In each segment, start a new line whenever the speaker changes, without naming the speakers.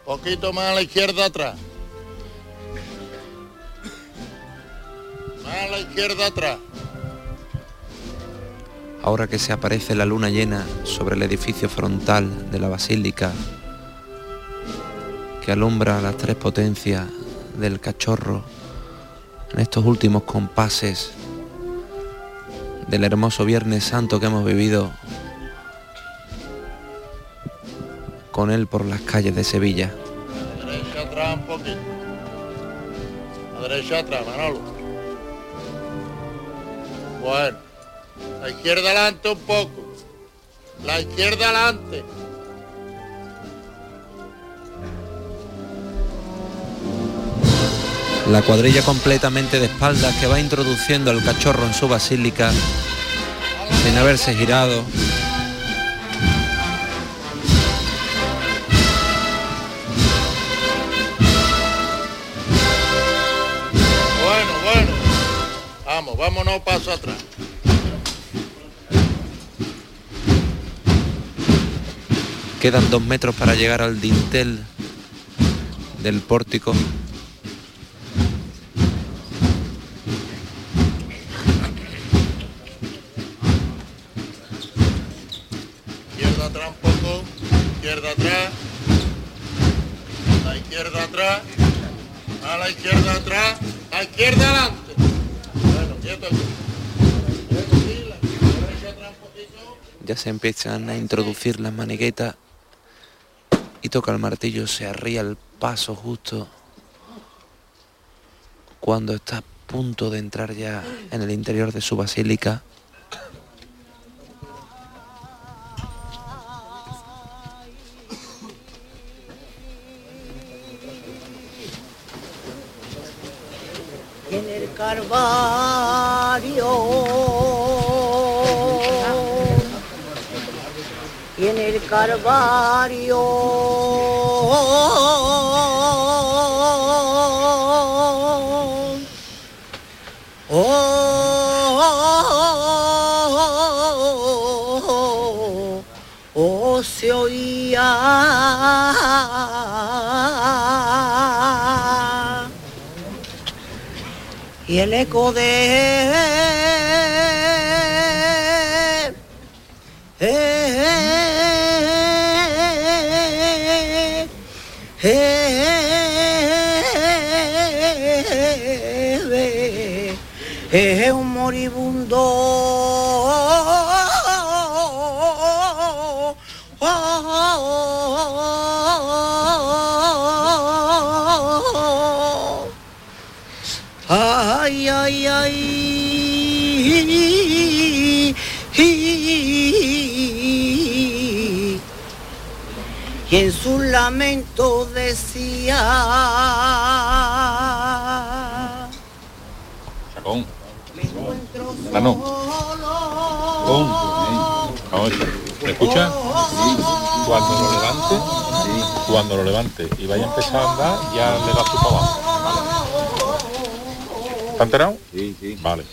Poquito más a la izquierda atrás. Más a la izquierda atrás.
Ahora que se aparece la luna llena sobre el edificio frontal de la basílica, que alumbra las tres potencias del Cachorro en estos últimos compases del hermoso Viernes Santo que hemos vivido con él por las calles de Sevilla.
A la derecha atrás un poquito. A la derecha atrás, Manolo. Bueno. La izquierda adelante un poco. La izquierda adelante.
La cuadrilla completamente de espaldas que va introduciendo al Cachorro en su basílica sin haberse girado.
Bueno. Vámonos paso atrás.
Quedan 2 metros para llegar al dintel del pórtico.
Izquierda atrás un poco, izquierda atrás, la izquierda atrás, a la izquierda atrás, la izquierda adelante. Bueno, quieto aquí. La derecha atrás un poquito.
Ya se empiezan a introducir las maniguetas y toca el martillo, se arría el paso justo cuando está a punto de entrar ya en el interior de su basílica.
En el Calvario, y en el Calvario, se oía y el eco de un moribundo ay, ay, ay, y en su lamento decía
Chacón, Mano, ¿me escuchas? Cuando lo levante y vaya a empezar a andar, ya le das tu para abajo. ¿Está enterado?
Sí.
Vale.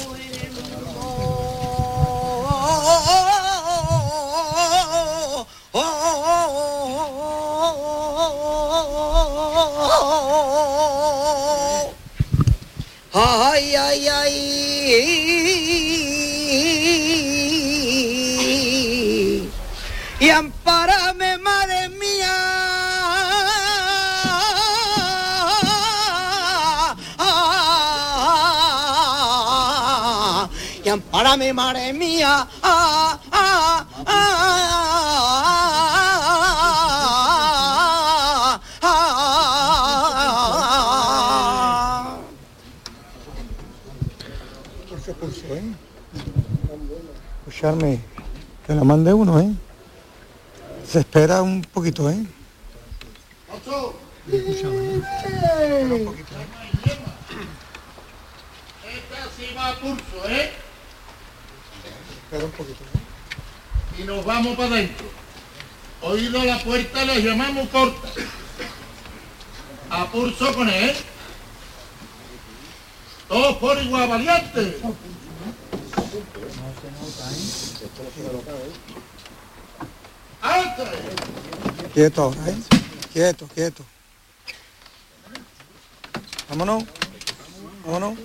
Ay, ay, ay, y ampárame, madre mía, y ampárame, madre mía,
Escucharme, que la mande uno, se espera un poquito, Esta
sí va a pulso,
Espera un poquito,
Y nos vamos para adentro. Oído la puerta, la llamamos corta. A pulso con él. Todos por igual, valiente.
Quieto ahora, Quieto, quieto. Vámonos. Vámonos.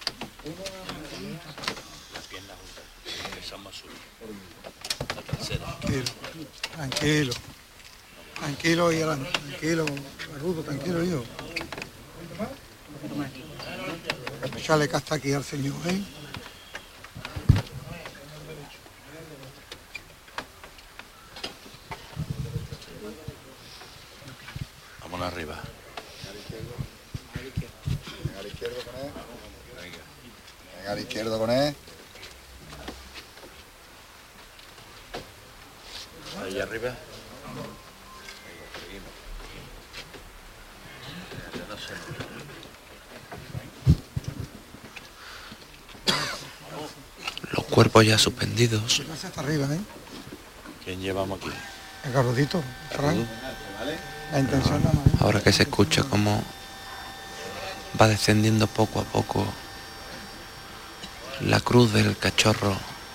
Tranquilo. Tranquilo y adelante. Tranquilo, Rudo, tranquilo, hijo. Echarle casta aquí al Señor, ¿eh?
Vámonos arriba.
Venga al izquierdo con él. Venga al izquierdo con él.
Ahí arriba.
Los cuerpos ya suspendidos.
Hasta arriba, ¿eh?
¿Quién llevamos aquí?
El garrudito, Fran. La intención nada más.
Ahora que se escucha cómo va descendiendo poco a poco la cruz del cachorro.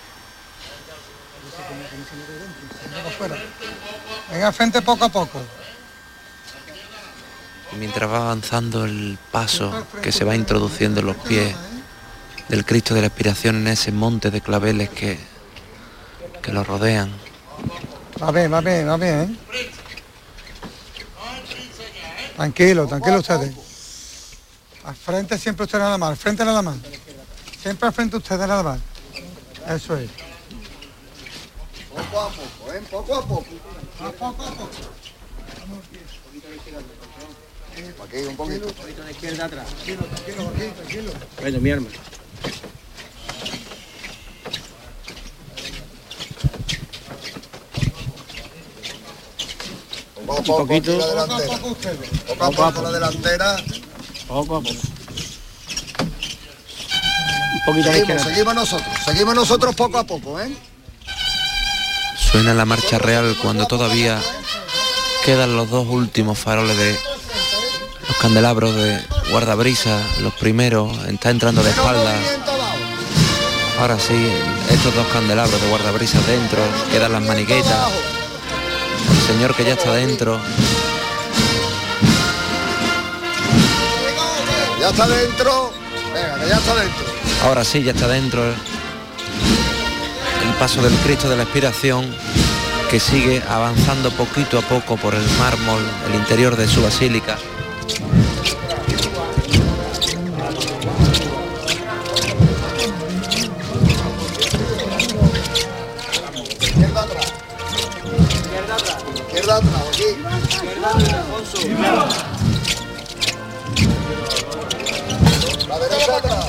Venga, frente poco a poco.
Y mientras va avanzando el paso que se va introduciendo en los pies del Cristo de la Expiración en ese monte de claveles que lo rodean.
Va bien, ¿eh? Tranquilo ustedes. Al frente siempre ustedes nada más, al frente nada más. Siempre al frente ustedes nada más. Eso es.
Poco a poco, ¿eh? Poco a poco.
Poco a poco.
Aquí un poquito.
Un poquito de izquierda atrás.
Tranquilo.
Bueno, mi arma.
Poco a poco aquí la delantera. Poco a poco la delantera.
Poco a poco. Un poquito de izquierda.
Seguimos nosotros poco a poco, ¿eh?
Suena la marcha real cuando todavía quedan los dos últimos faroles de los candelabros de guardabrisa, los primeros, está entrando de espalda. Ahora sí, estos dos candelabros de guardabrisa dentro, quedan las maniquetas, el señor que ya está dentro.
Ya está dentro. Venga, que ya está dentro.
Ahora sí, ya está dentro el paso del Cristo de la Expiración, que sigue avanzando poquito a poco por el mármol, el interior de su basílica.
Izquierda atrás, aquí. La derecha atrás.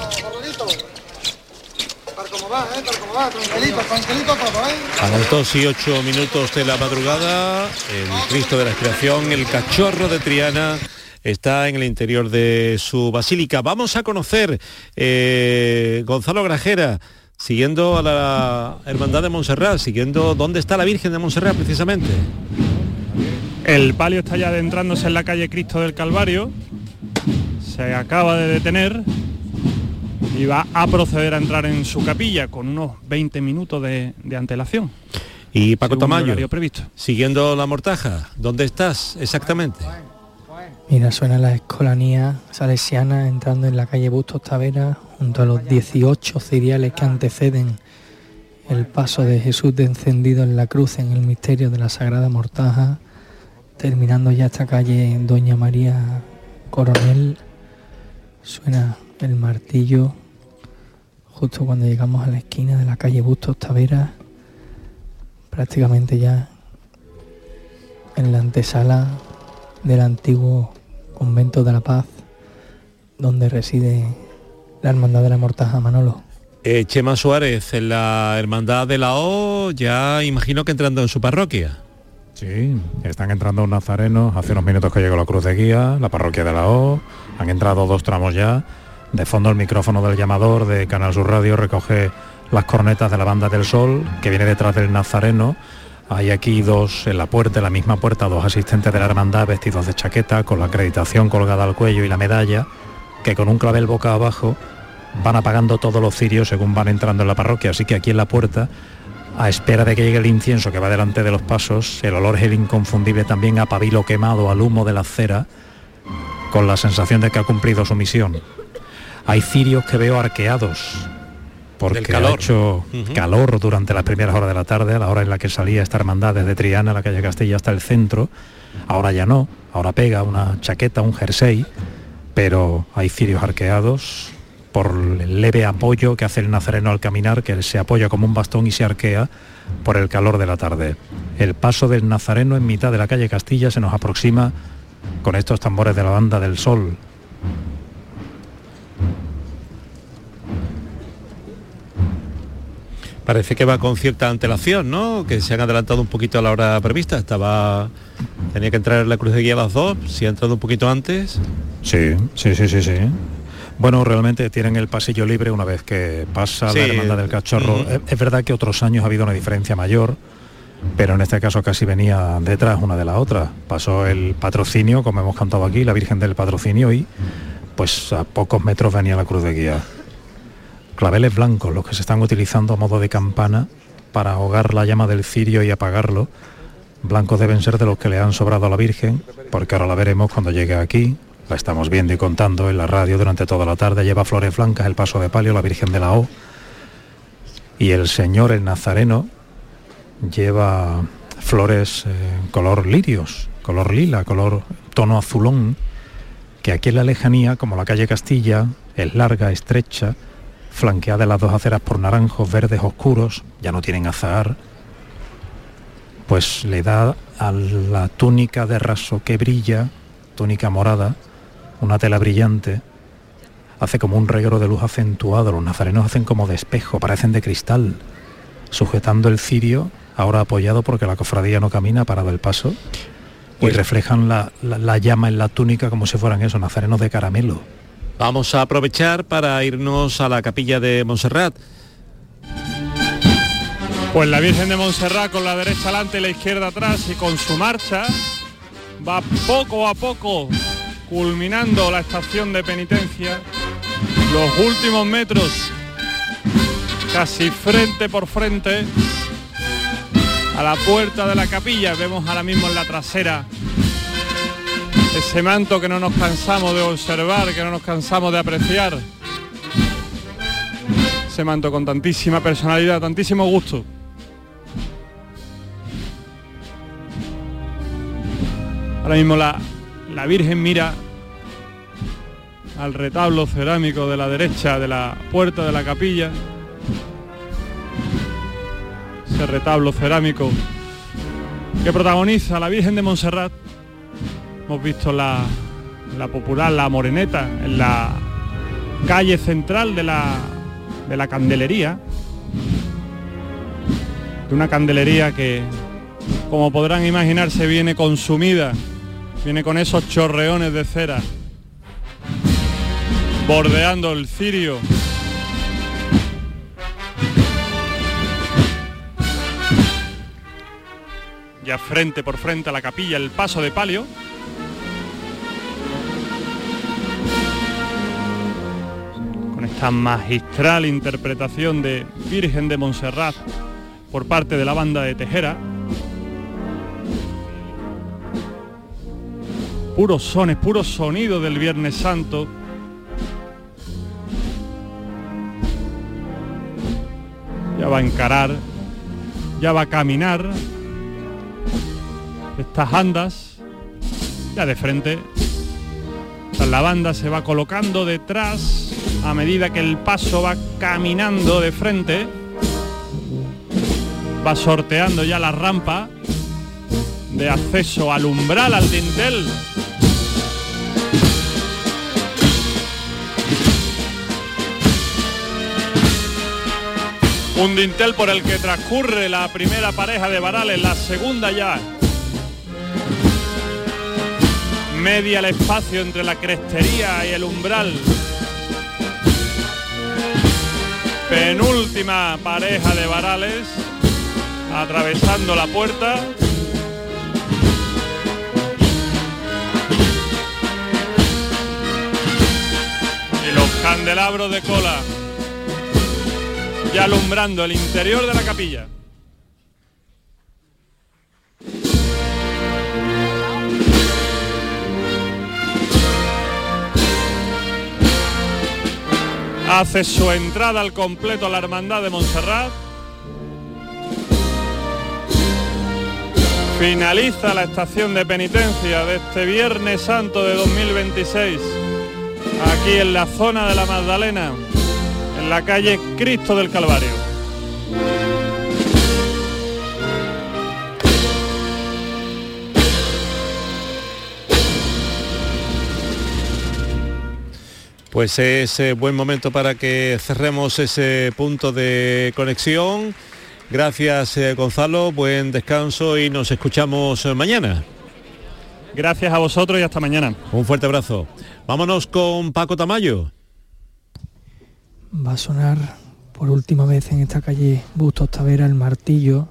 Tranquilito todo, ¿eh?
A las 2:08 de la madrugada, el Cristo de la Expiración, el cachorro de Triana, está en el interior de su basílica. Vamos a conocer, Gonzalo Grajera, siguiendo a la Hermandad de Montserrat, siguiendo dónde está la Virgen de Montserrat precisamente.
El palio está ya adentrándose en la calle Cristo del Calvario, se acaba de detener y va a proceder a entrar en su capilla con unos 20 minutos de antelación.
Y Paco Tamayo,
previsto.
Siguiendo la mortaja, ¿dónde estás exactamente?
Mira, suena la escolanía salesiana entrando en la calle Bustos Tavera junto a los 18 ciriales que anteceden el paso de Jesús de encendido en la cruz en el misterio de la Sagrada Mortaja, terminando ya esta calle Doña María Coronel. Suena el martillo justo cuando llegamos a la esquina de la calle Bustos Tavera, prácticamente ya en la antesala del antiguo convento de la Paz, donde reside la Hermandad de la Mortaja, Manolo.
Chema Suárez, en la Hermandad de la O, ya imagino que entrando en su parroquia.
Sí, están entrando unos nazarenos, hace unos minutos que llegó la cruz de guía, la parroquia de la O, han entrado 2 tramos ya. De fondo el micrófono del llamador de Canal Sur Radio recoge las cornetas de la Banda del Sol, que viene detrás del nazareno. Hay aquí 2 en la puerta, en la misma puerta, 2 asistentes de la hermandad vestidos de chaqueta, con la acreditación colgada al cuello y la medalla, que con un clavel boca abajo van apagando todos los cirios según van entrando en la parroquia. Así que aquí en la puerta a espera de que llegue el incienso que va delante de los pasos. El olor es el inconfundible también a pabilo quemado, al humo de la cera, con la sensación de que ha cumplido su misión. Hay cirios que veo arqueados, porque ha hecho calor durante las primeras horas de la tarde, a la hora en la que salía esta hermandad desde Triana, la calle Castilla, hasta el centro. Ahora ya no, ahora pega una chaqueta, un jersey, pero hay cirios arqueados por el leve apoyo que hace el nazareno al caminar, que se apoya como un bastón y se arquea por el calor de la tarde. El paso del nazareno en mitad de la calle Castilla se nos aproxima con estos tambores de la Banda del Sol.
Parece que va con cierta antelación, ¿no? Que se han adelantado un poquito a la hora prevista. Tenía que entrar en la cruz de guía a las 2, si ha entrado un poquito antes.
Sí. Bueno, realmente tienen el pasillo libre una vez que pasa la Hermandad del Cachorro. Es verdad que otros años ha habido una diferencia mayor, pero en este caso casi venía detrás una de la otra. Pasó el patrocinio, como hemos cantado aquí, la Virgen del Patrocinio, y pues a pocos metros venía la cruz de guía. Claveles blancos, los que se están utilizando a modo de campana para ahogar la llama del cirio y apagarlo. Blancos deben ser de los que le han sobrado a la Virgen, porque ahora la veremos cuando llegue aquí. La estamos viendo y contando en la radio durante toda la tarde. Lleva flores blancas el paso de palio, la Virgen de la O. Y el Señor, el Nazareno, lleva flores color lirios, color lila, color tono azulón, que aquí en la lejanía, como la calle Castilla, es larga, estrecha, flanqueada en las dos aceras por naranjos, verdes oscuros, ya no tienen azahar, pues le da a la túnica de raso que brilla, túnica morada, una tela brillante, hace como un reguero de luz acentuado. Los nazarenos hacen como de espejo, parecen de cristal, sujetando el cirio, ahora apoyado porque la cofradía no camina, parado el paso, y reflejan la llama en la túnica como si fueran esos nazarenos de caramelo.
Vamos a aprovechar para irnos a la capilla de Montserrat.
Pues la Virgen de Montserrat con la derecha adelante y la izquierda atrás, y con su marcha va poco a poco culminando la estación de penitencia. Los últimos metros, casi frente por frente a la puerta de la capilla. Vemos ahora mismo en la trasera ese manto que no nos cansamos de observar, que no nos cansamos de apreciar. Ese manto con tantísima personalidad, tantísimo gusto. Ahora mismo la Virgen mira al retablo cerámico de la derecha de la puerta de la capilla. Ese retablo cerámico que protagoniza la Virgen de Montserrat. Hemos visto la popular, la Moreneta, en la calle central de la Candelería. De una candelería que, como podrán imaginarse, viene consumida, viene con esos chorreones de cera bordeando el cirio. Ya frente por frente a la capilla, el paso de palio. Con esta magistral interpretación de Virgen de Montserrat por parte de la banda de Tejera. Puros sones, puros sonidos del Viernes Santo. Ya va a encarar, ya va a caminar estas andas, ya de frente. La banda se va colocando detrás a medida que el paso va caminando de frente. Va sorteando ya la rampa de acceso al umbral, al dintel. Un dintel por el que transcurre la primera pareja de varales, la segunda ya. Media el espacio entre la crestería y el umbral. Penúltima pareja de varales, atravesando la puerta. Y los candelabros de cola ya alumbrando el interior de la capilla. hace su entrada al completo a la Hermandad de Montserrat. Finaliza la estación de penitencia de este Viernes Santo de 2026, aquí en la zona de la Magdalena, en la calle Cristo del Calvario.
Pues es buen momento para que cerremos ese punto de conexión. Gracias, Gonzalo, buen descanso y nos escuchamos mañana.
Gracias a vosotros y hasta mañana.
Un fuerte abrazo. Vámonos con Paco Tamayo.
Va a sonar por última vez en esta calle Bustos Tavera el martillo.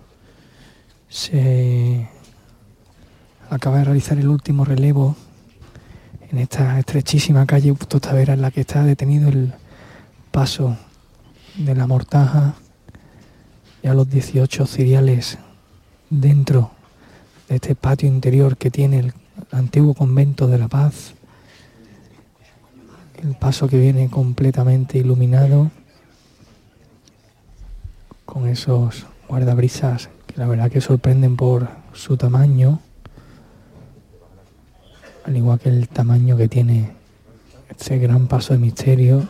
Se acaba de realizar el último relevo en esta estrechísima calle Bustos Tavera, en la que está detenido el paso de la mortaja. Ya los 18 ciriales dentro de este patio interior que tiene el antiguo convento de la Paz. El paso que viene completamente iluminado con esos guardabrisas que la verdad que sorprenden por su tamaño, al igual que el tamaño que tiene este gran paso de misterio.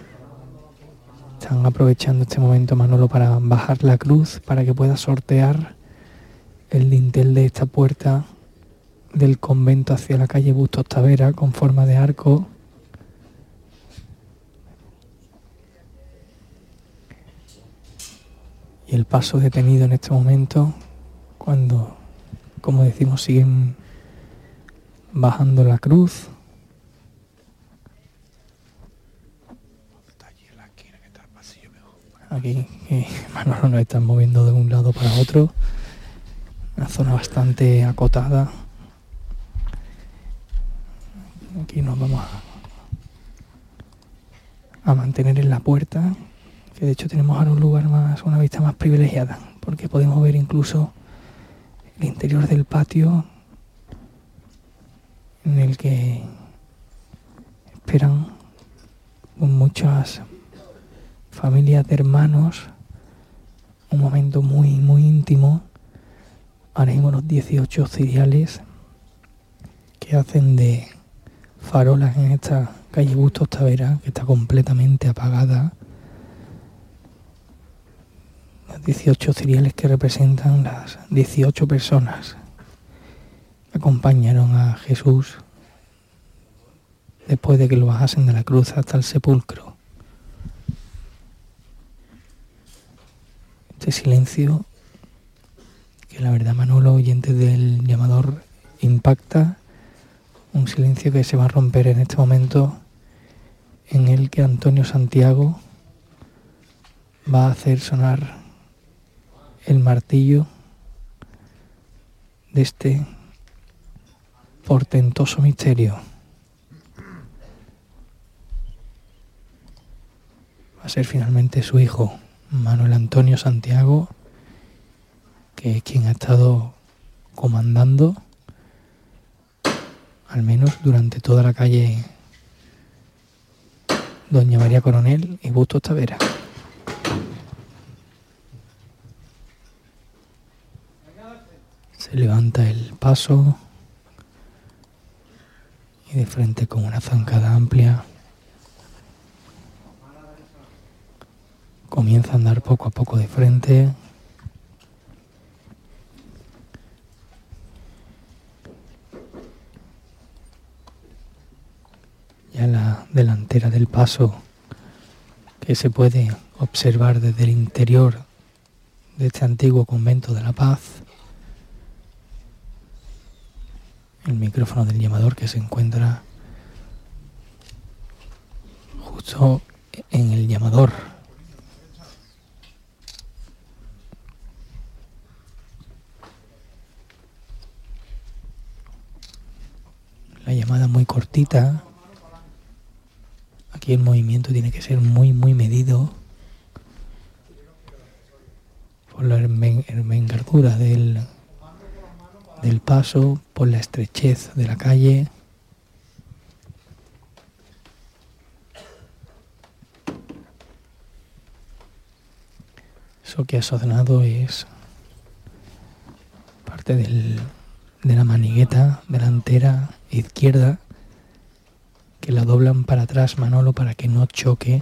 Están aprovechando este momento, Manolo, para bajar la cruz para que pueda sortear el dintel de esta puerta del convento hacia la calle Bustos Tavera con forma de arco. Y el paso detenido en este momento cuando, como decimos, siguen bajando la cruz. Aquí Manolo nos están moviendo de un lado para otro, una zona bastante acotada. Aquí nos vamos a mantener en la puerta, que de hecho tenemos ahora un lugar más, una vista más privilegiada, porque podemos ver incluso el interior del patio en el que esperan con muchas familias de hermanos un momento muy muy íntimo. Ahora mismo los 18 ciriales que hacen de farolas en esta calle Bustos Tavera, que está completamente apagada. Los 18 ciriales que representan las 18 personas que acompañaron a Jesús después de que lo bajasen de la cruz hasta el sepulcro. Este silencio que la verdad, Manolo, oyente del llamador, impacta. Un silencio que se va a romper en este momento en el que Antonio Santiago va a hacer sonar el martillo de este portentoso misterio. Va a ser finalmente su hijo, Manuel Antonio Santiago, que es quien ha estado comandando, al menos durante toda la calle Doña María Coronel y Bustos Tavera. Se levanta el paso y de frente con una zancada amplia comienza a andar poco a poco de frente. Ya la delantera del paso, que se puede observar desde el interior de este antiguo convento de la Paz. El micrófono del llamador, que se encuentra justo en el llamador. La llamada muy cortita. Aquí el movimiento tiene que ser muy medido por la envergadura del paso, por la estrechez de la calle. Eso que ha sonado es parte de la manigueta delantera izquierda, que la doblan para atrás, Manolo, para que no choque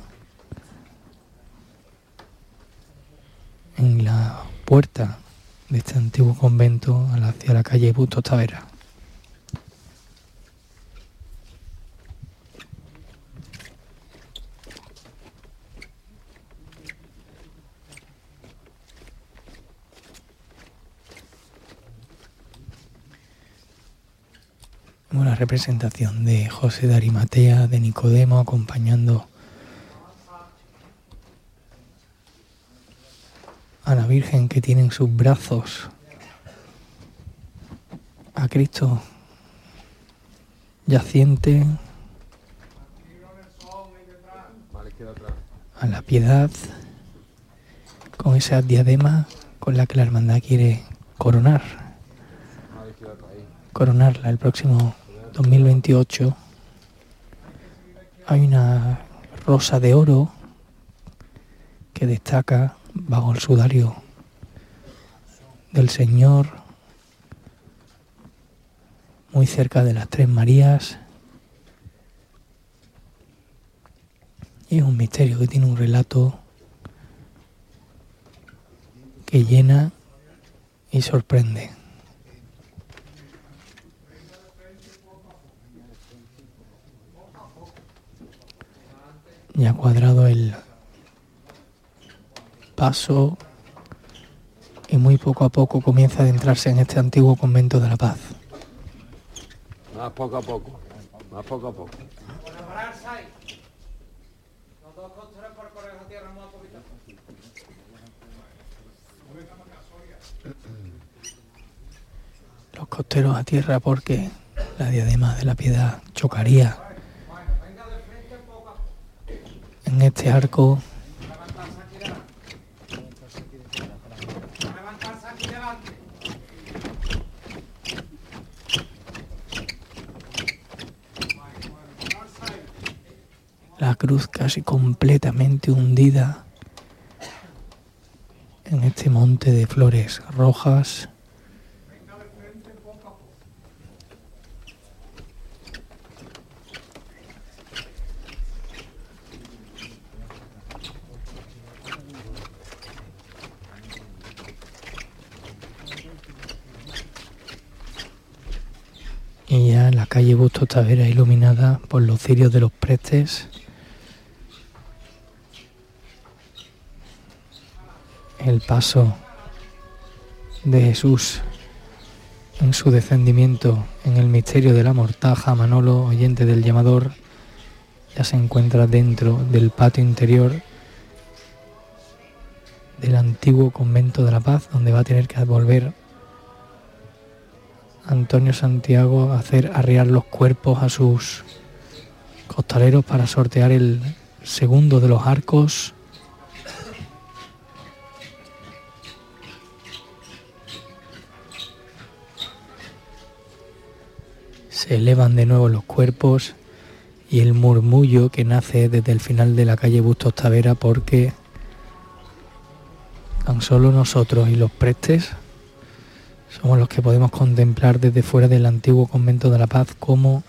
en la puerta de este antiguo convento hacia la calle Bustos Taveras. Una representación de José de Arimatea, de Nicodemo, acompañando a la Virgen, que tiene en sus brazos a Cristo yaciente, a la Piedad, con esa diadema con la que la hermandad quiere coronarla el próximo 2028. Hay una rosa de oro que destaca bajo el sudario del Señor, muy cerca de las Tres Marías. Y es un misterio que tiene un relato que llena y sorprende. Ya cuadrado el paso y muy poco a poco comienza a adentrarse en este antiguo convento de la Paz.
Más poco a poco, más poco a poco.
Los costeros a tierra, porque la diadema de la Piedad chocaría en este arco. La cruz casi completamente hundida en este monte de flores rojas. Y ya en la calle Bustos Taveras, iluminada por los cirios de los prestes, el paso de Jesús en su descendimiento en el misterio de la mortaja. Manolo, oyente del llamador, ya se encuentra dentro del patio interior del antiguo convento de la Paz, donde va a tener que volver Antonio Santiago a hacer arriar los cuerpos a sus costaleros para sortear el segundo de los arcos. Se elevan de nuevo los cuerpos y el murmullo que nace desde el final de la calle Bustos Taveras, porque tan solo nosotros y los prestes somos los que podemos contemplar desde fuera del antiguo convento de la Paz cómo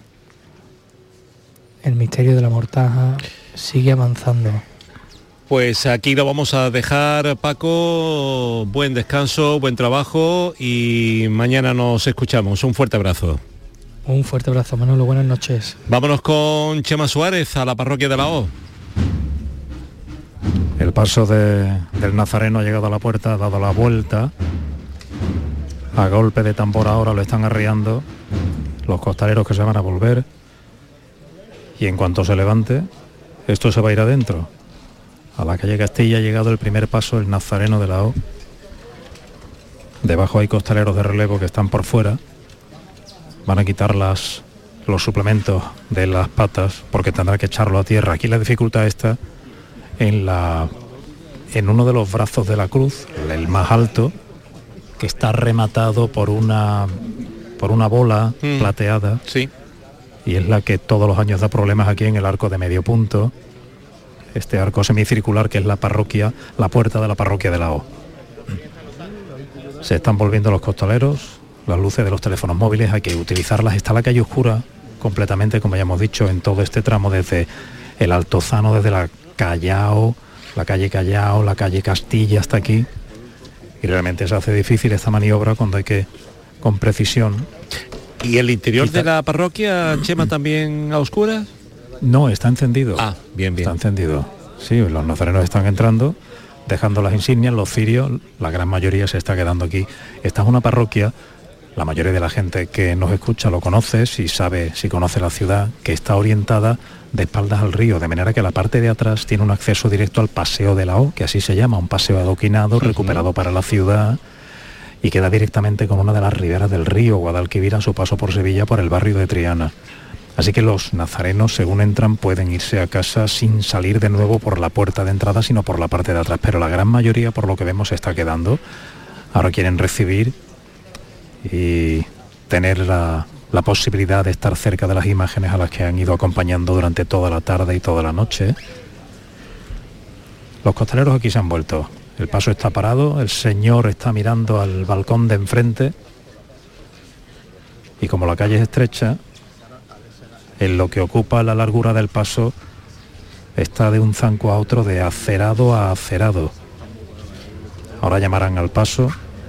el misterio de la mortaja sigue avanzando.
Pues aquí lo vamos a dejar, Paco. Buen descanso, buen trabajo y mañana nos escuchamos. Un fuerte abrazo.
Un fuerte abrazo, Manolo. Buenas noches.
Vámonos con Chema Suárez a la parroquia de la O.
El paso del Nazareno ha llegado a la puerta, ha dado la vuelta. A golpe de tambor ahora lo están arriando los costaleros, que se van a volver. Y en cuanto se levante, esto se va a ir adentro. A la calle Castilla ha llegado el primer paso, el Nazareno de la O. Debajo hay costaleros de relevo que están por fuera. Van a quitar los suplementos de las patas porque tendrá que echarlo a tierra. Aquí la dificultad está en uno de los brazos de la cruz, el más alto, que está rematado por una bola plateada.
Sí.
Y es la que todos los años da problemas aquí en el arco de medio punto. Este arco semicircular que es la puerta de la parroquia de la O. Se están volviendo los costaleros, las luces de los teléfonos móviles hay que utilizarlas. Está la calle oscura completamente, como ya hemos dicho, en todo este tramo, desde el Altozano, desde la Callao, la calle Callao, la calle Castilla hasta aquí. Y realmente se hace difícil esta maniobra cuando hay que, con precisión.
¿Y el interior de la parroquia, Chema, también a oscuras?
No, está encendido.
Ah, bien, bien.
Está encendido. Sí, los nazarenos están entrando, dejando las insignias, los cirios, la gran mayoría se está quedando aquí. Esta es una parroquia, la mayoría de la gente que nos escucha lo conoce, si conoce la ciudad, que está orientada de espaldas al río, de manera que la parte de atrás tiene un acceso directo al Paseo de la O, que así se llama, un paseo adoquinado, recuperado para la ciudad, y queda directamente con una de las riberas del río Guadalquivir a su paso por Sevilla, por el barrio de Triana. Así que los nazarenos, según entran, pueden irse a casa sin salir de nuevo por la puerta de entrada, sino por la parte de atrás, pero la gran mayoría, por lo que vemos, se está quedando. Ahora quieren recibir y tener la posibilidad de estar cerca de las imágenes a las que han ido acompañando durante toda la tarde y toda la noche. Los costaleros aquí se han vuelto. El paso está parado, el señor está mirando al balcón de enfrente y como la calle es estrecha, en lo que ocupa la largura del paso está de un zanco a otro, de acerado a acerado. Ahora llamarán al paso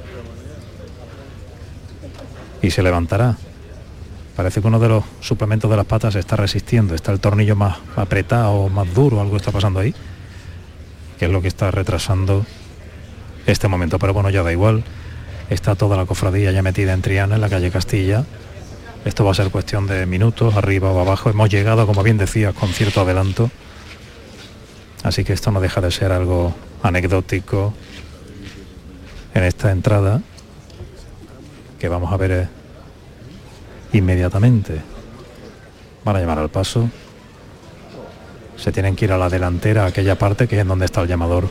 y se levantará. Parece que uno de los suplementos de las patas se está resistiendo, está el tornillo más apretado, más duro, algo está pasando ahí, que es lo que está retrasando este momento. Pero bueno, ya da igual, está toda la cofradía ya metida en Triana, en la calle Castilla. Esto va a ser cuestión de minutos, arriba o abajo. Hemos llegado, como bien decías, con cierto adelanto, así que esto no deja de ser algo anecdótico en esta entrada que vamos a ver inmediatamente. Van a llamar al paso, se tienen que ir a la delantera, a aquella parte que es donde está el llamador.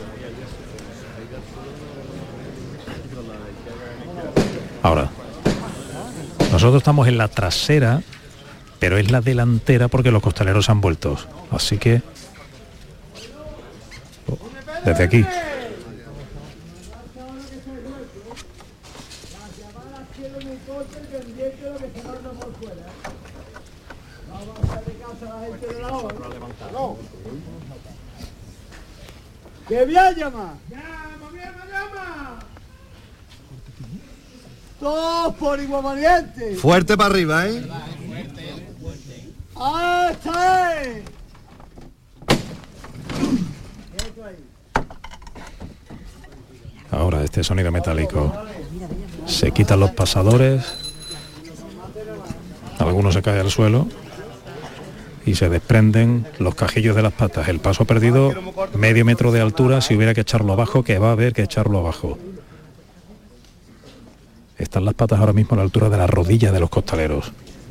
Ahora, nosotros estamos en la trasera, pero es la delantera porque los costaleros han vuelto, así que desde aquí
¡Que voy a llamar! ¡Llama! ¡Todos por igual valiente!
Fuerte para arriba, ¿eh?
¡Ah, está!
ahora este sonido metálico. Se quitan los pasadores, algunos se caen al suelo y se desprenden los cajillos de las patas. El paso ha perdido medio metro de altura. Si hubiera que echarlo abajo, que va a haber que echarlo abajo. Están las patas ahora mismo a la altura de la rodilla de los costaleros.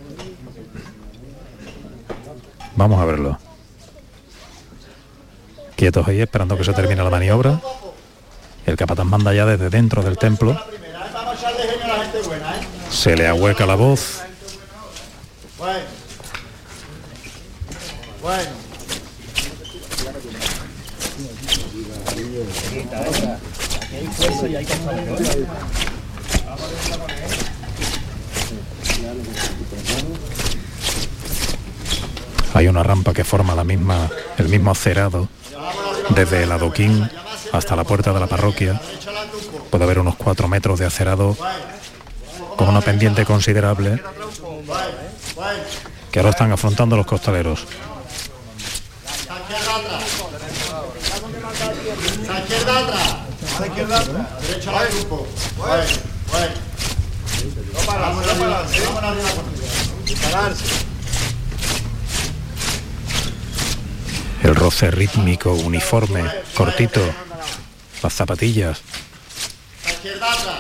Vamos a verlo. Quietos ahí, esperando que se termine la maniobra. El capataz manda ya desde dentro del templo. Se le ahueca la voz.
Bueno.
Hay una rampa que forma el mismo acerado desde el adoquín hasta la puerta de la parroquia. Puede haber unos 4 metros de acerado con una pendiente considerable que ahora están afrontando los costaleros.
La izquierda atrás. A la izquierda atrás. Derecha al grupo. Bueno. No pararse. Vamos arriba. Pararse.
El roce rítmico, uniforme, cortito, las zapatillas.
La izquierda atrás.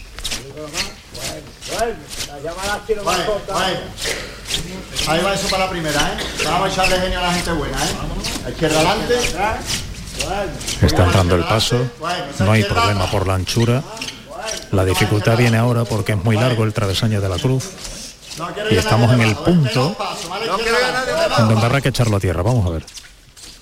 Bueno. Ahí va eso para la primera, ¿eh? Vamos a echarle genio a la gente buena, ¿eh? La izquierda adelante.
Está entrando el paso, no hay problema por la anchura. La dificultad viene ahora porque es muy largo el travesaño de la cruz. Y estamos en el punto en donde habrá que echarlo a tierra. Vamos a ver.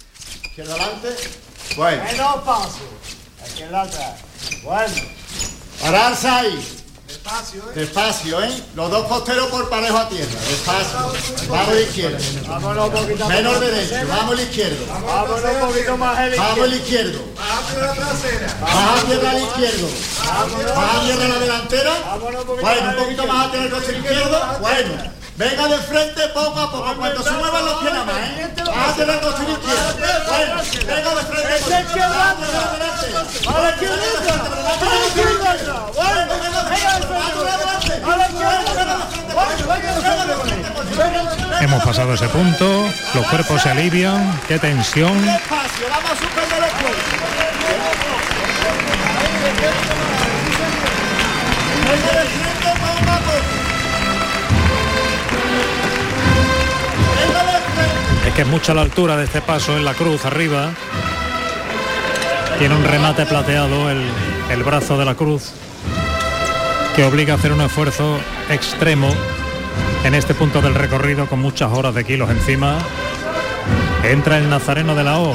Izquierda adelante. Bueno.
Menos paso. La izquierda atrás. Bueno.
Pararse ahí. Despacio, ¿eh? Los dos costeros por parejo a tierra. Despacio. Vamos a la izquierda. Menos derecho. Vamos a la izquierda.
Vámonos un poquito más a la izquierda.
Vamos a la izquierda. Baja a tierra a la izquierda. Baja a tierra a la delantera. Bueno, un poquito más a tierra el costero izquierdo. Bueno. Venga de frente poco a poco, cuando se muevan los pies nada más, ¿eh? Baja a tierra el costero izquierdo. Bueno, venga de frente.
Hemos pasado ese punto, los cuerpos se alivian, qué tensión.
Despacio, vamos a suspender el juego. Venga de frente poco a poco. Venga de frente.
Es que es mucha la altura de este paso en la cruz arriba. Tiene un remate plateado el brazo de la cruz, que obliga a hacer un esfuerzo extremo en este punto del recorrido con muchas horas de kilos encima. Entra el Nazareno de la O.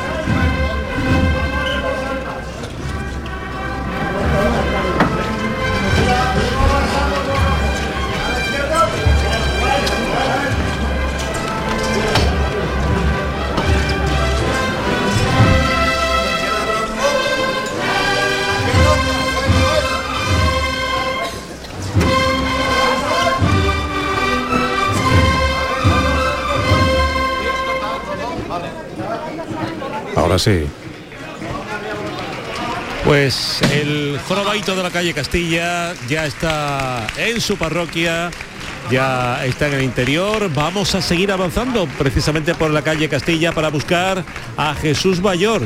Ahora sí.
Pues el jorobadito de la calle Castilla ya está en su parroquia, ya está en el interior. Vamos a seguir avanzando precisamente por la calle Castilla para buscar a Jesús Mayor.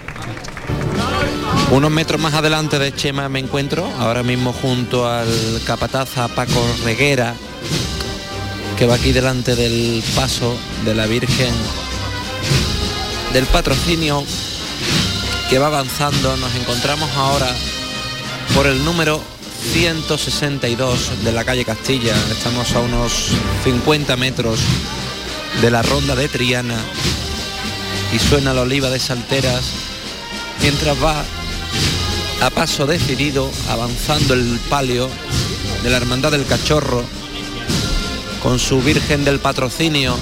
Unos metros más adelante de Chema me encuentro, ahora mismo junto al capataz a Paco Reguera, que va aquí delante del paso de la Virgen del Patrocinio, que va avanzando. Nos encontramos ahora por el número 162 de la calle Castilla. Estamos a unos 50 metros de la ronda de Triana y suena la oliva de Salteras mientras va a paso decidido avanzando el palio de la Hermandad del Cachorro con su Virgen del Patrocinio,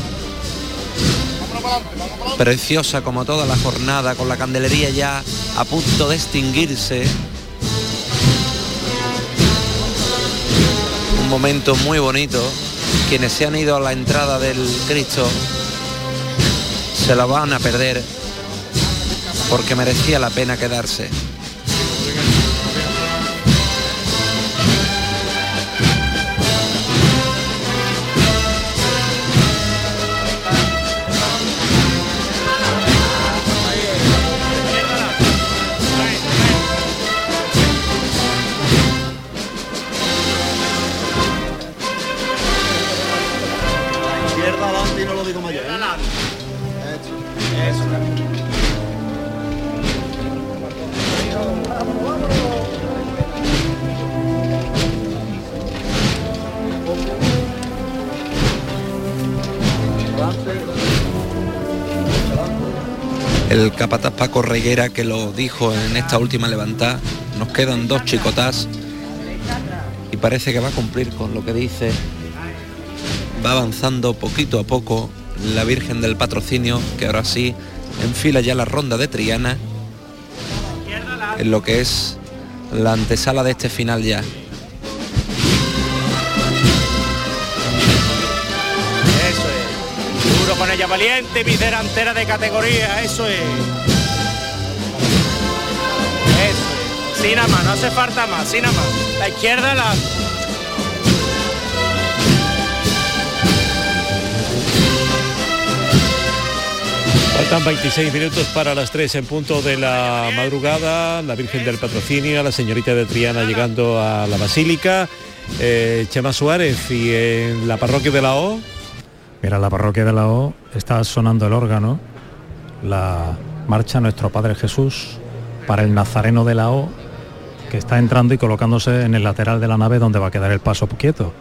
preciosa como toda la jornada, con la candelería ya a punto de extinguirse. Un momento muy bonito. Quienes se han ido a la entrada del Cristo se la van a perder, porque merecía la pena quedarse. El capataz Paco Reguera, que lo dijo en esta última levantada, nos quedan 2 chicotás y parece que va a cumplir con lo que dice. Va avanzando poquito a poco la Virgen del Patrocinio, que ahora sí enfila ya la ronda de Triana en lo que es la antesala de este final ya.
Con ella valiente, visera entera de categoría, eso es. Sin nada más, no hace falta más, sin nada más. La izquierda la...
Faltan 26 minutos para las 3 en punto de la madrugada. La Virgen del Patrocinio, la Señorita de Triana llegando a la Basílica. Chema Suárez, y en la parroquia de la O.
Mira, en la parroquia de la O está sonando el órgano, la marcha Nuestro Padre Jesús para el Nazareno de la O, que está entrando y colocándose en el lateral de la nave donde va a quedar el paso quieto.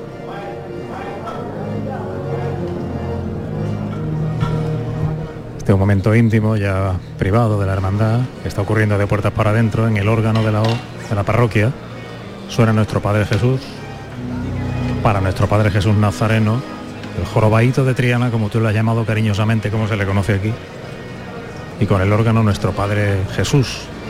Este Este es un momento íntimo, ya privado de la hermandad, que está ocurriendo de puertas para adentro en el órgano de la parroquia. Suena Nuestro Padre Jesús, para Nuestro Padre Jesús Nazareno, el jorobaíto de Triana, como tú lo has llamado cariñosamente, como se le conoce aquí, y con el órgano Nuestro Padre Jesús.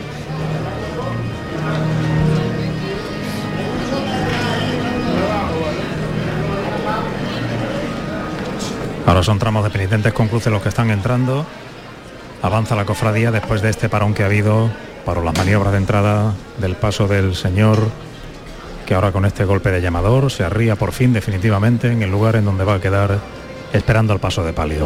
Ahora son tramos de penitentes con cruces los que están entrando. Avanza la cofradía después de este parón que ha habido para las maniobras de entrada del paso del Señor, que ahora con este golpe de llamador se arría por fin definitivamente en el lugar en donde va a quedar esperando el paso de palio.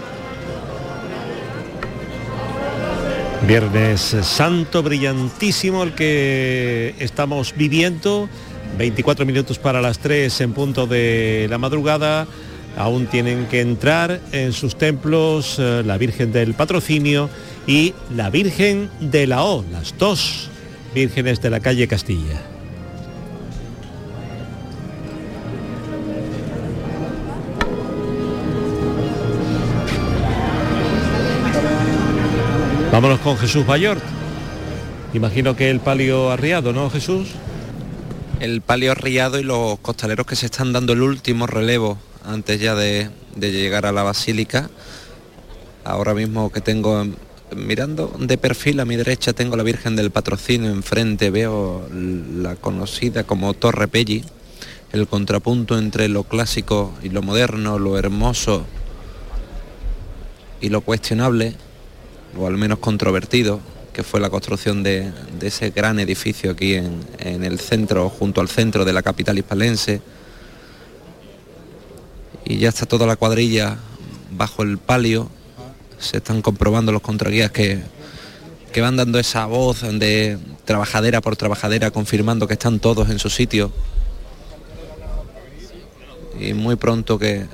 Viernes Santo brillantísimo el que estamos viviendo. 24 minutos para las 3 en punto de la madrugada. Aún tienen que entrar en sus templos la Virgen del Patrocinio y la Virgen de la O, las dos vírgenes de la calle Castilla. Vámonos con Jesús Bayort. Imagino que el palio arriado, ¿no, Jesús?
El palio arriado y los costaleros que se están dando el último relevo antes ya de llegar a la basílica. Ahora mismo que tengo, mirando de perfil a mi derecha, tengo la Virgen del Patrocinio enfrente, veo la conocida como Torre Pelli, el contrapunto entre lo clásico y lo moderno, lo hermoso y lo cuestionable, o al menos controvertido, que fue la construcción de ese gran edificio aquí en el centro, junto al centro de la capital hispalense. Y ya está toda la cuadrilla bajo el palio. Se están comprobando los contraguías que van dando esa voz de trabajadera por trabajadera, confirmando que están todos en su sitio. Y muy pronto que...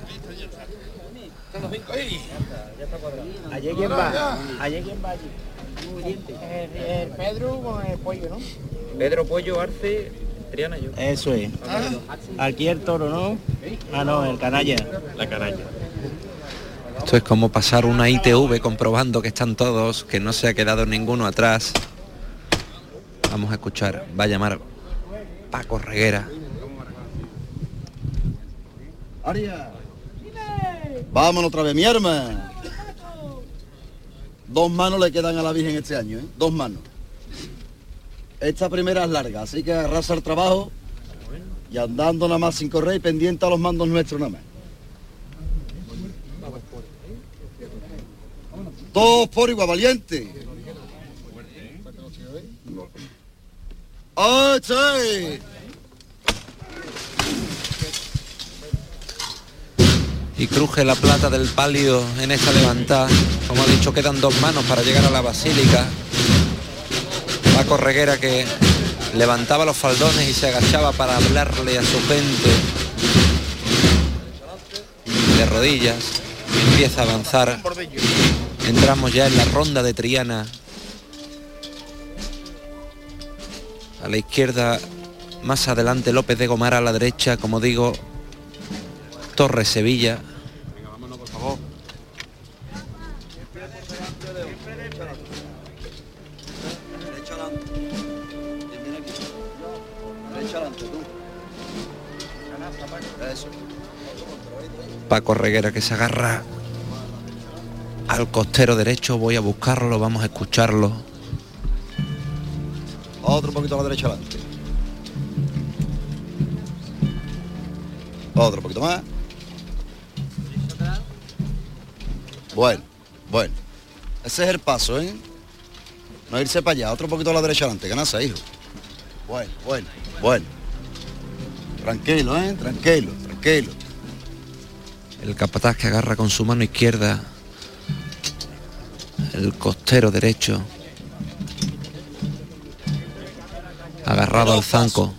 ¿Allí quién va? ¿Allí quién va allí? El Pedro con el Pollo, ¿no?
Pedro, Pollo, Arce, Triana y yo.
Eso es. Aquí el toro, ¿no? Ah, no, el canalla.
La canalla.
Esto es como pasar una ITV comprobando que están todos, que no se ha quedado ninguno atrás. Vamos a escuchar, va a llamar Paco Reguera.
Aria, vámonos otra vez, mi hermano. 2 manos le quedan a la Virgen este año, ¿eh? 2 manos. Esta primera es larga, así que arrasa el trabajo y andando nada más sin correr y pendiente a los mandos nuestros nada más. Todos por igual, valiente. ¡Oh, sí!
Y cruje la plata del palio en esta levantada. Como ha dicho, quedan 2 manos para llegar a la basílica. Paco Reguera, que levantaba los faldones y se agachaba para hablarle a su gente. De rodillas, empieza a avanzar. Entramos ya en la ronda de Triana. A la izquierda, más adelante López de Gomara, a la derecha, como digo, Torre Sevilla.
Venga, vámonos, por favor.
Paco Reguera, que se agarra al costero derecho. Voy a buscarlo, vamos a escucharlo.
Otro poquito a la derecha adelante. Otro poquito más. Bueno. Ese es el paso, ¿eh? No irse para allá. Otro poquito a la derecha adelante. Ganasa, hijo. Bueno. Tranquilo, ¿eh? Tranquilo.
El capataz que agarra con su mano izquierda el costero derecho, agarrado al zanco.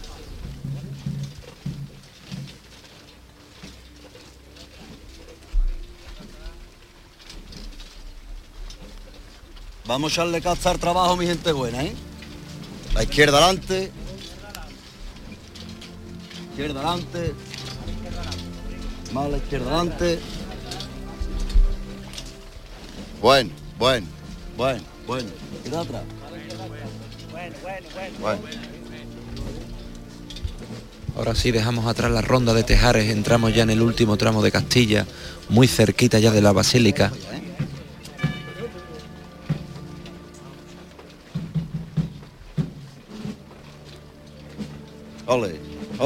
Vamos a echarle cazar trabajo, mi gente buena, ¿eh? La izquierda adelante. Izquierda adelante. Más la izquierda adelante. Bueno. Queda atrás. Bueno.
Ahora sí dejamos atrás la ronda de tejares, entramos ya en el último tramo de Castilla, muy cerquita ya de la basílica.
Ole.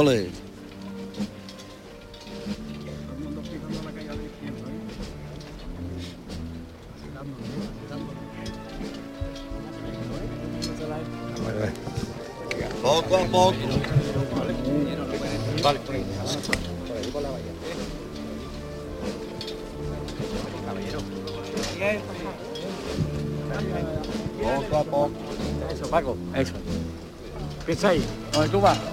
Poco a poco.
Vale.
Poco a poco.
Eso, Paco, eso. Empieza ahí, donde tú vas.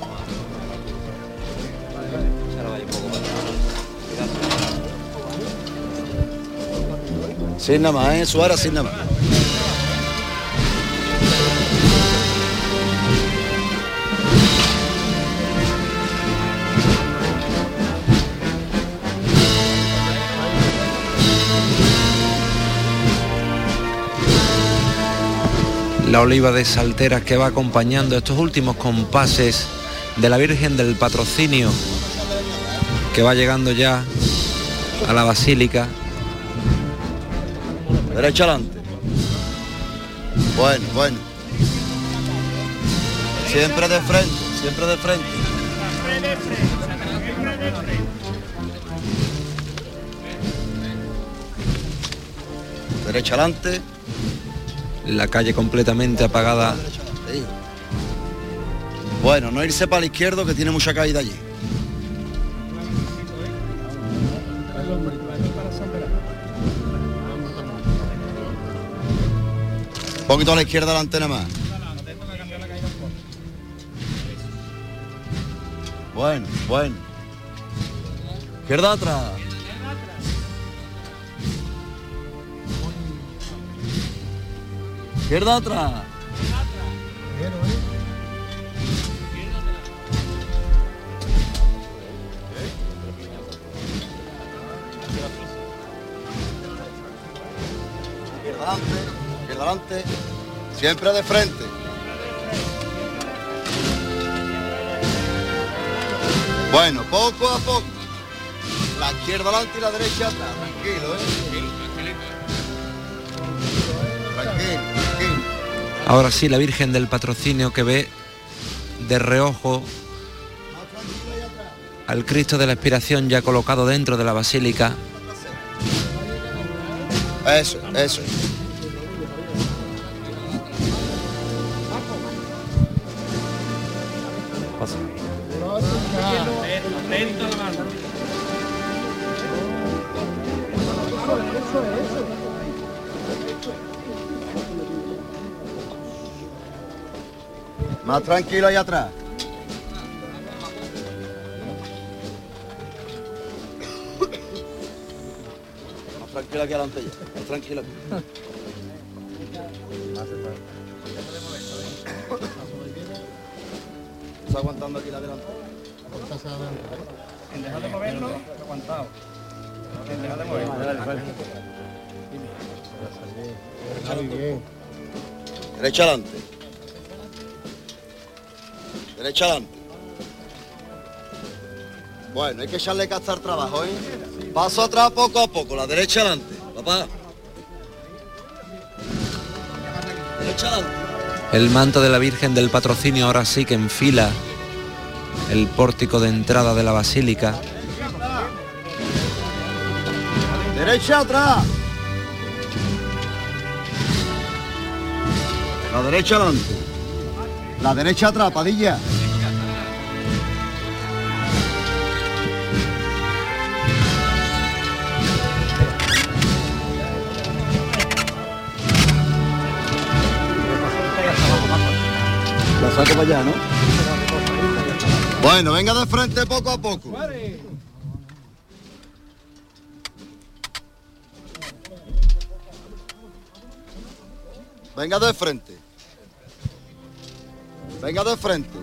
Sin nada más, Suárez, sin nada más.
La oliva de salteras que va acompañando estos últimos compases de la Virgen del Patrocinio, que va llegando ya a la basílica.
Derecha adelante. Bueno. Siempre de frente. Derecha adelante.
La calle completamente apagada.
Bueno, no irse para la izquierda, que tiene mucha caída allí. Un poquito a la izquierda la antena más. Bueno. Izquierda atrás. Izquierda atrás. Izquierda adelante. Siempre de frente. Bueno, poco a poco. La izquierda adelante y la derecha atrás. Tranquilo, Tranquilo.
Ahora sí, la Virgen del Patrocinio, que ve de reojo al Cristo de la Expiración ya colocado dentro de la basílica.
Eso.
Pasa.
Más tranquilo ahí atrás. Más tranquilo aquí adelante ya. Más tranquilo aquí. Está aguantando aquí la delantera.
En dejar de moverlo, aguantado. En dejar de moverlo.
Derecha adelante. Derecha adelante. Bueno, hay que echarle cazar trabajo, Paso atrás poco a poco, la derecha adelante, papá. Derecha adelante.
El manto de la Virgen del Patrocinio ahora sí que enfila el pórtico de entrada de la basílica.
Derecha atrás. La derecha adelante. La derecha atrás, Padilla. La saco para allá, ¿no? Bueno, venga de frente poco a poco. Venga de frente. Venga de frente.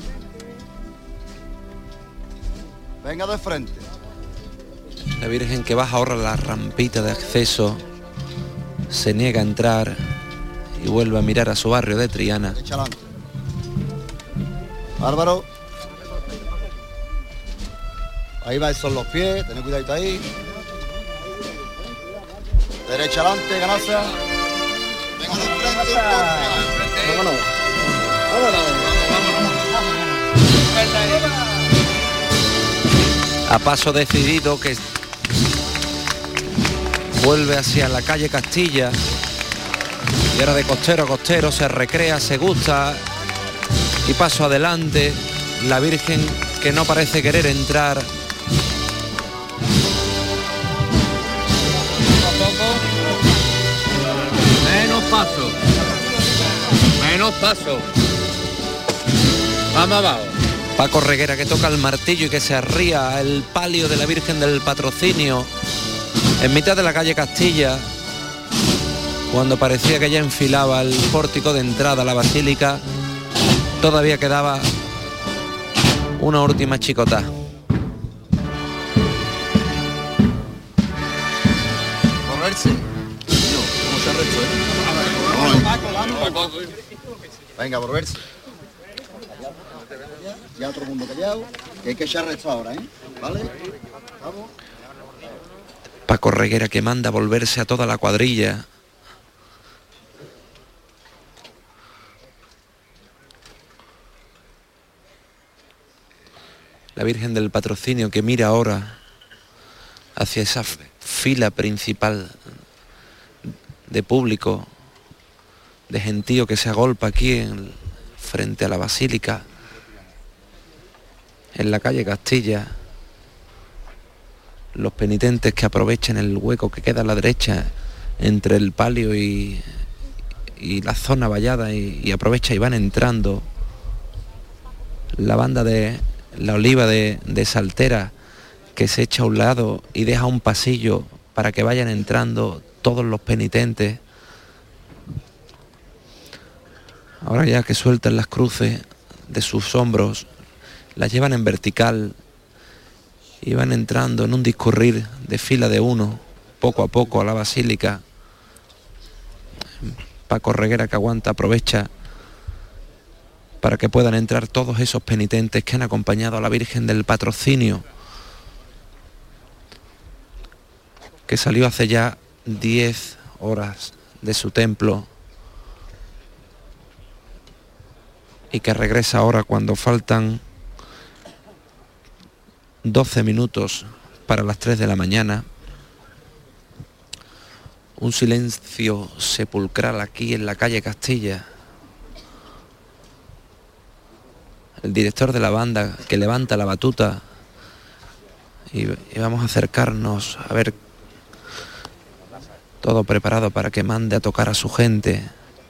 Venga de frente.
La Virgen que baja ahora la rampita de acceso se niega a entrar y vuelve a mirar a su barrio de Triana.
Bárbaro. Ahí va, son los pies, tened cuidadito ahí. Derecha adelante, Ganasa. Venga de frente. Vámonos.
A paso decidido que vuelve hacia la calle Castilla y ahora de costero a costero se recrea, se gusta y paso adelante. La Virgen que no parece querer entrar.
Menos paso. Vamos abajo.
Paco Reguera que toca el martillo y que se arría el palio de la Virgen del Patrocinio en mitad de la calle Castilla, cuando parecía que ya enfilaba el pórtico de entrada a la basílica. Todavía quedaba una última chicota.
Correrse. ¿Cómo se ha recho, Venga, volverse. Ya otro mundo callado, que hay que echar resto ahora, ¿vale? Vamos.
Paco Reguera que manda volverse a toda la cuadrilla. La Virgen del Patrocinio que mira ahora hacia esa fila principal de público, de gentío que se agolpa aquí frente a la basílica, en la calle Castilla. Los penitentes que aprovechan el hueco que queda a la derecha entre el palio y la zona vallada y aprovecha y van entrando. La banda de la Oliva de Saltera que se echa a un lado y deja un pasillo para que vayan entrando todos los penitentes. Ahora ya que sueltan las cruces de sus hombros, las llevan en vertical y van entrando en un discurrir de fila de uno, poco a poco a la basílica. Paco Reguera que aguanta, aprovecha para que puedan entrar todos esos penitentes que han acompañado a la Virgen del Patrocinio, que salió hace ya 10 horas de su templo y que regresa ahora cuando faltan 12 minutos para las 3 de la mañana. Un silencio sepulcral aquí en la calle Castilla. El director de la banda que levanta la batuta y vamos a acercarnos a ver todo preparado para que mande a tocar a su gente.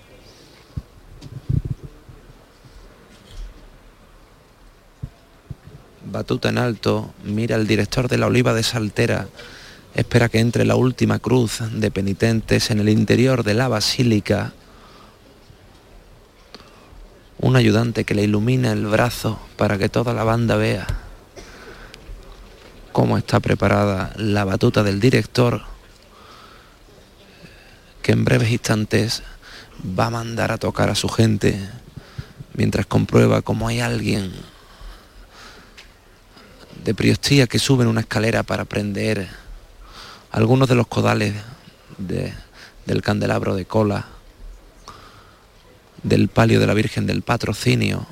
Batuta en alto, mira el director de la Oliva de Saltera, espera que entre la última cruz de penitentes en el interior de la basílica. Un ayudante que le ilumina el brazo para que toda la banda vea cómo está preparada la batuta del director, que en breves instantes va a mandar a tocar a su gente, mientras comprueba cómo hay alguien de Priostía que sube en una escalera para prender algunos de los codales del candelabro de cola del palio de la Virgen del Patrocinio.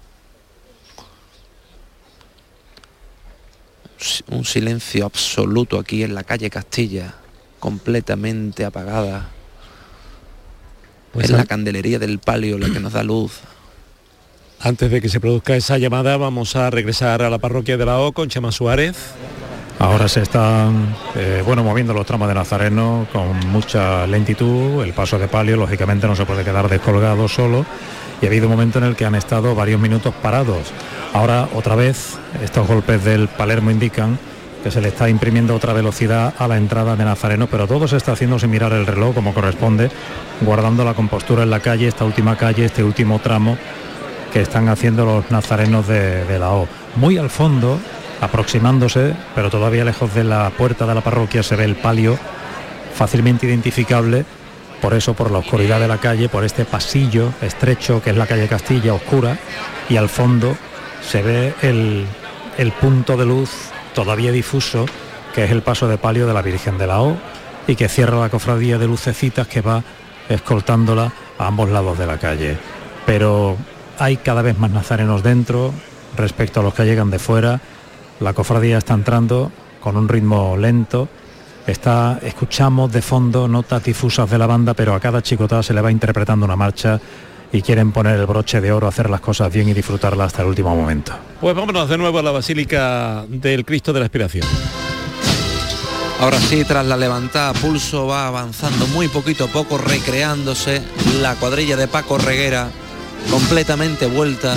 Un silencio absoluto aquí en la calle Castilla, completamente apagada. Pues es la candelería del palio la que nos da luz.
Antes de que se produzca esa llamada, vamos a regresar a la parroquia de la O con Chema Suárez.
Ahora se están moviendo los tramos de Nazareno con mucha lentitud. El paso de palio lógicamente no se puede quedar descolgado solo, y ha habido un momento en el que han estado varios minutos parados. Ahora otra vez estos golpes del Palermo indican que se le está imprimiendo otra velocidad a la entrada de Nazareno, pero todo se está haciendo sin mirar el reloj como corresponde, guardando la compostura en la calle, esta última calle, este último tramo que están haciendo los nazarenos de la O. Muy al fondo, aproximándose, pero todavía lejos de la puerta de la parroquia, se ve el palio fácilmente identificable por eso, por la oscuridad de la calle, por este pasillo estrecho que es la calle Castilla, oscura, y al fondo se ve el punto de luz todavía difuso, que es el paso de palio de la Virgen de la O, y que cierra la cofradía de lucecitas que va escoltándola a ambos lados de la calle. Pero hay cada vez más nazarenos dentro respecto a los que llegan de fuera. La cofradía está entrando con un ritmo lento. Escuchamos de fondo notas difusas de la banda, pero a cada chicotada se le va interpretando una marcha y quieren poner el broche de oro, hacer las cosas bien y disfrutarla hasta el último momento.
Pues vámonos de nuevo a la Basílica del Cristo de la Expiración.
Ahora sí, tras la levantada a pulso, va avanzando muy poquito a poco, recreándose la cuadrilla de Paco Reguera, completamente vuelta.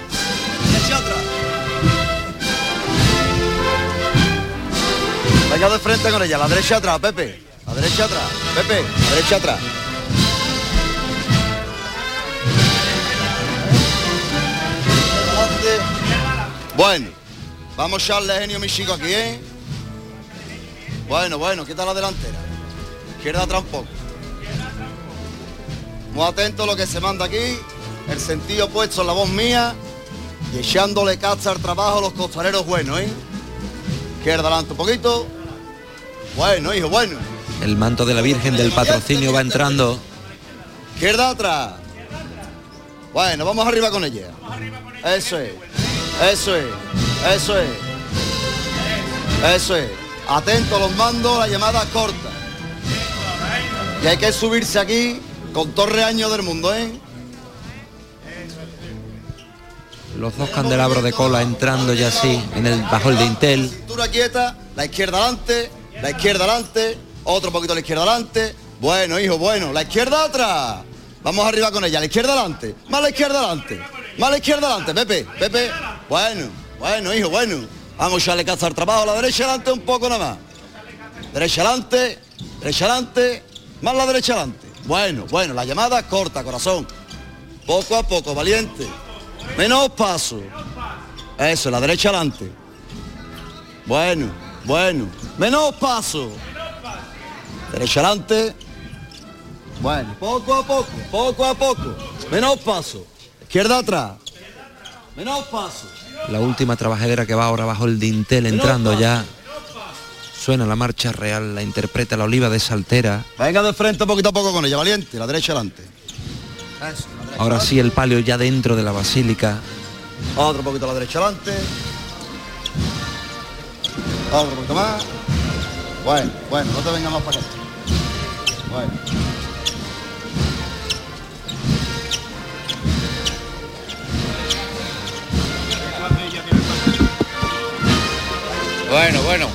Vaya de frente con ella, la derecha atrás, Pepe. La derecha atrás, Pepe, la derecha atrás. Bueno, vamos a echarle genio mi chico aquí, ¿eh? Bueno, quita la delantera. Izquierda atrás un poco. Muy atento a lo que se manda aquí. El sentido puesto en la voz mía y echándole caza al trabajo a los costaleros buenos, ¿eh? Izquierda adelante un poquito. Bueno, hijo, bueno.
El manto de la Virgen del Patrocinio va entrando.
Izquierda atrás. Bueno, vamos arriba con ella. Eso es. Atento a los mandos, la llamada corta. Y hay que subirse aquí con todo reaño del mundo, ¿eh?
Los dos candelabros de cola entrando ya así bajo el dintel.
Cintura quieta, la izquierda adelante, otro poquito a la izquierda adelante. Bueno, hijo, bueno, la izquierda atrás. Vamos arriba con ella, la izquierda adelante, más la izquierda adelante, Pepe. Bueno, hijo, bueno. Vamos a echarle caza al trabajo, la derecha adelante un poco nada más. Derecha adelante, más la derecha adelante. Bueno, la llamada corta, corazón. Poco a poco, valiente. Menos paso. Eso, la derecha adelante. Bueno. Menos paso. Derecha adelante. Bueno, poco a poco. Menos paso. Izquierda atrás. Menos paso.
La última trabajadera que va ahora bajo el dintel entrando ya. Suena la marcha real, la interpreta la Oliva de Saltera.
Venga de frente poquito a poco con ella, valiente, la derecha adelante. Eso, la derecha
ahora sí el palio ya dentro de la basílica.
Otro poquito a la derecha adelante. Otro poquito más. Bueno, no te vengas más para acá.
Bueno.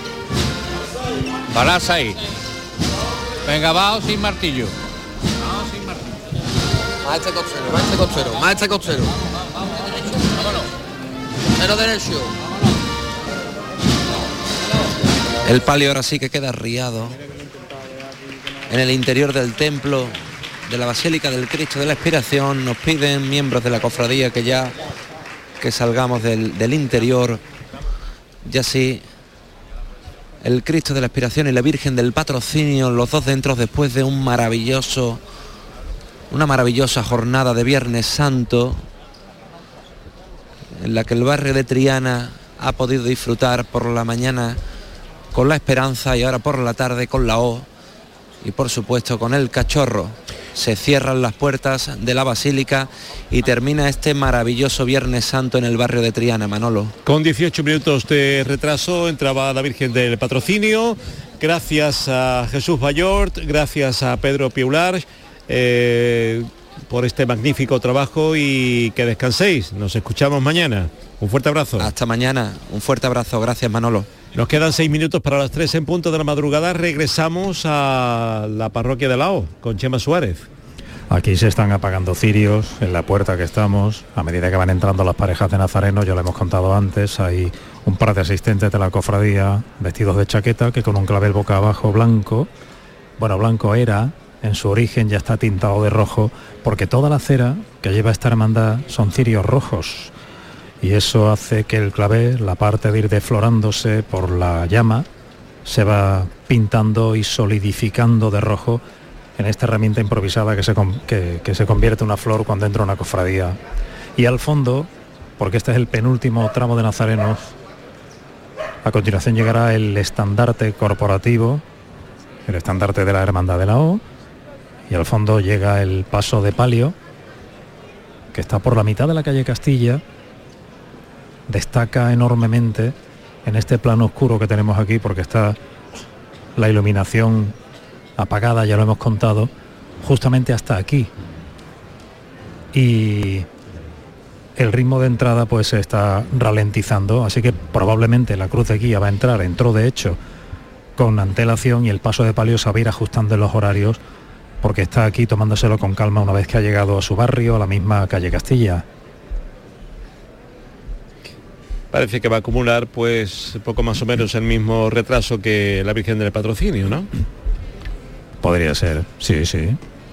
Balaza ahí. Venga, abajo sin martillo.
Más este costero. Vámonos. Cero derecho. El palio ahora sí que queda arriado en el interior del templo de la Basílica del Cristo de la Expiración. Nos piden miembros de la cofradía que salgamos del interior. Ya sí, el Cristo de la Expiración y la Virgen del Patrocinio, los dos dentro después de una maravillosa jornada de Viernes Santo, en la que el barrio de Triana ha podido disfrutar por la mañana con la Esperanza y ahora por la tarde con la O y por supuesto con el Cachorro. Se cierran las puertas de la Basílica y termina este maravilloso Viernes Santo en el barrio de Triana, Manolo.
Con 18 minutos de retraso entraba la Virgen del Patrocinio. Gracias a Jesús Bayort, gracias a Pedro Piular por este magnífico trabajo y que descanséis. Nos escuchamos mañana. Un fuerte abrazo.
Hasta mañana. Un fuerte abrazo. Gracias, Manolo.
Nos quedan 6 minutos para las 3 en punto de la madrugada. Regresamos a la parroquia de Lao con Chema Suárez.
Aquí se están apagando cirios en la puerta que estamos. A medida que van entrando las parejas de nazarenos, ya lo hemos contado antes, hay un par de asistentes de la cofradía vestidos de chaqueta que con un clavel boca abajo blanco, blanco era, en su origen ya está tintado de rojo, porque toda la cera que lleva esta hermandad son cirios rojos. Y eso hace que el clavel, la parte de ir deflorándose por la llama, se va pintando y solidificando de rojo en esta herramienta improvisada que se convierte en una flor cuando entra una cofradía. Y al fondo, porque este es el penúltimo tramo de nazarenos, a continuación llegará el estandarte corporativo, el estandarte de la Hermandad de la O, y al fondo llega el paso de palio, que está por la mitad de la calle Castilla. Destaca enormemente en este plano oscuro que tenemos aquí, porque está la iluminación apagada, ya lo hemos contado, justamente hasta aquí. Y el ritmo de entrada pues se está ralentizando, así que probablemente la cruz de guía va a entrar, entró de hecho con antelación, y el paso de palio se va a ir ajustando en los horarios, porque está aquí tomándoselo con calma una vez que ha llegado a su barrio, a la misma calle Castilla.
Parece que va a acumular pues poco más o menos el mismo retraso que la Virgen del Patrocinio, ¿no?
Podría ser, sí, sí.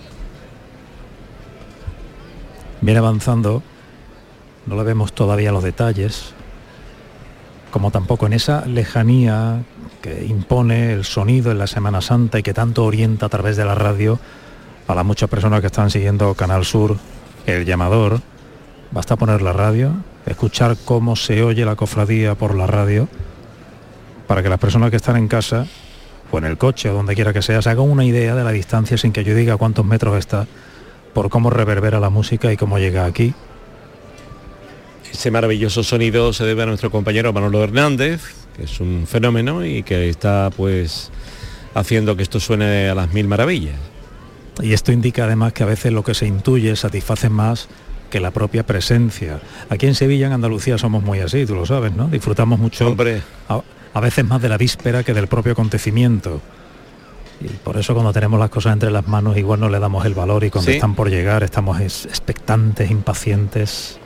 Viene avanzando, no le vemos todavía los detalles, como tampoco en esa lejanía que impone el sonido en la Semana Santa y que tanto orienta a través de la radio a las muchas personas que están siguiendo Canal Sur, El Llamador. Basta poner la radio, escuchar cómo se oye la cofradía por la radio, para que las personas que están en casa o en el coche o donde quiera que sea se hagan una idea de la distancia, sin que yo diga cuántos metros está, por cómo reverbera la música y cómo llega aquí.
Ese maravilloso sonido se debe a nuestro compañero Manolo Hernández, que es un fenómeno y que está pues haciendo que esto suene a las mil maravillas.
Y esto indica además que a veces lo que se intuye satisface más que la propia presencia. Aquí en Sevilla, en Andalucía, somos muy así, tú lo sabes, ¿no? Disfrutamos mucho, a veces más de la víspera que del propio acontecimiento. Y por eso cuando tenemos las cosas entre las manos igual no le damos el valor, y cuando están por llegar estamos expectantes, impacientes.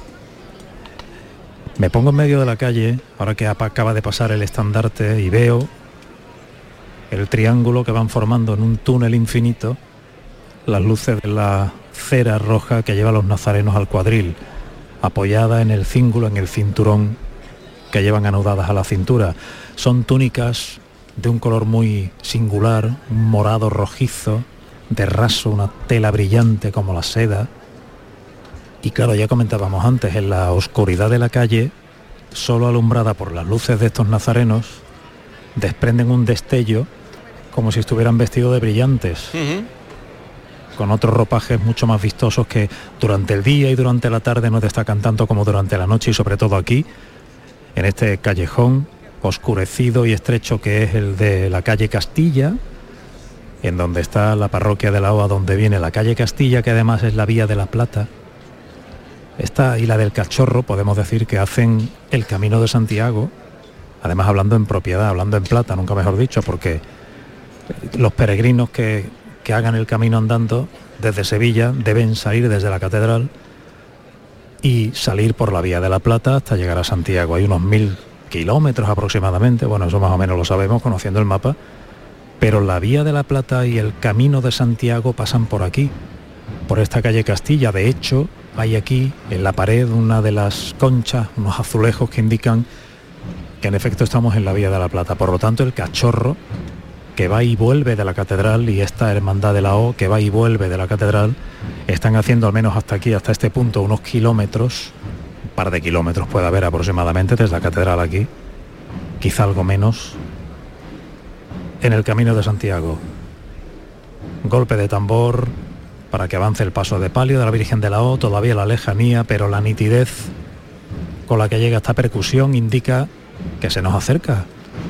Me pongo en medio de la calle, ahora que acaba de pasar el estandarte, y veo el triángulo que van formando en un túnel infinito las luces de la cera roja que lleva a los nazarenos al cuadril, apoyada en el cíngulo, en el cinturón que llevan anudadas a la cintura. Son túnicas de un color muy singular, un morado rojizo, de raso, una tela brillante como la seda. Y claro, ya comentábamos antes, en la oscuridad de la calle, solo alumbrada por las luces de estos nazarenos, desprenden un destello como si estuvieran vestidos de brillantes, con otros ropajes mucho más vistosos que durante el día y durante la tarde no destacan tanto como durante la noche, y sobre todo aquí, en este callejón oscurecido y estrecho que es el de la calle Castilla, en donde está la parroquia de la O, donde viene la calle Castilla, que además es la vía de la Plata. Esta y la del Cachorro podemos decir que hacen el Camino de Santiago, además hablando en propiedad, hablando en plata, nunca mejor dicho, porque los peregrinos que hagan el camino andando desde Sevilla deben salir desde la catedral y salir por la vía de la Plata hasta llegar a Santiago. Hay unos 1000 kilómetros aproximadamente, bueno, eso más o menos lo sabemos conociendo el mapa, pero la vía de la Plata y el Camino de Santiago pasan por aquí, por esta calle Castilla. De hecho, hay aquí en la pared una de las conchas, unos azulejos que indican que en efecto estamos en la vía de la Plata. Por lo tanto, el Cachorro, que va y vuelve de la catedral, y esta Hermandad de la O, que va y vuelve de la catedral, están haciendo al menos hasta aquí, hasta este punto, unos kilómetros, un par de kilómetros puede haber aproximadamente desde la catedral aquí, quizá algo menos, en el Camino de Santiago. Golpe de tambor para que avance el paso de palio de la Virgen de la O, todavía la lejanía, pero la nitidez con la que llega esta percusión indica que se nos acerca.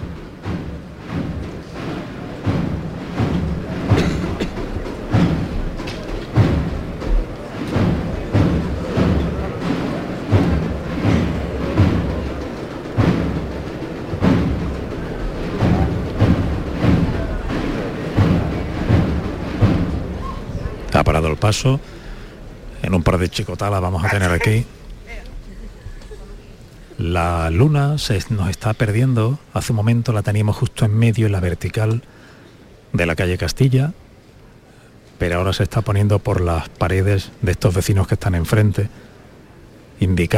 Ha parado el paso, en un par de chicotalas vamos a tener aquí. La luna nos está perdiendo, hace un momento la teníamos justo en medio, en la vertical de la calle Castilla, pero ahora se está poniendo por las paredes de estos vecinos que están enfrente, indicando